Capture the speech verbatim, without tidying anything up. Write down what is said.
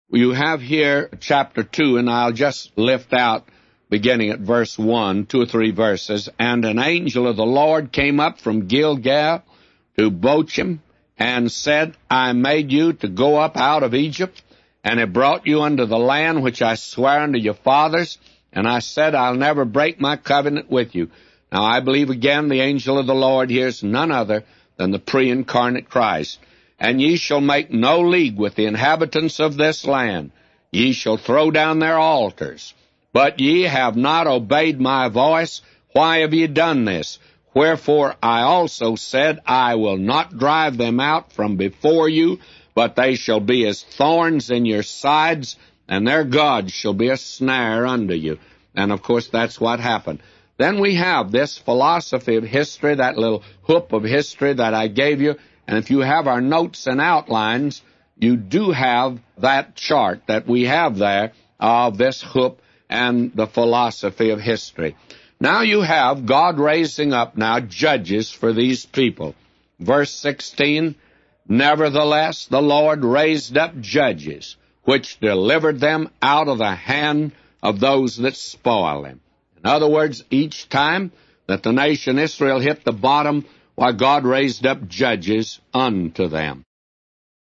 You have here chapter two, and I'll just lift out beginning at verse one, two or three verses. And an angel of the Lord came up from Gilgal to Bochim, and said, I made you to go up out of Egypt, and have brought you unto the land which I sware unto your fathers. And I said, I'll never break my covenant with you. Now I believe again the angel of the Lord here is none other than the pre-incarnate Christ. And ye shall make no league with the inhabitants of this land. Ye shall throw down their altars. But ye have not obeyed my voice. Why have ye done this? Wherefore I also said, I will not drive them out from before you, but they shall be as thorns in your sides, and their gods shall be a snare unto you. And of course that's what happened. Then we have this philosophy of history, that little hoop of history that I gave you. And if you have our notes and outlines, you do have that chart that we have there of this hoop and the philosophy of history. Now you have God raising up now judges for these people. Verse sixteen, nevertheless the Lord raised up judges, which delivered them out of the hand of those that spoil them. In other words, each time that the nation Israel hit the bottom, why, God raised up judges unto them.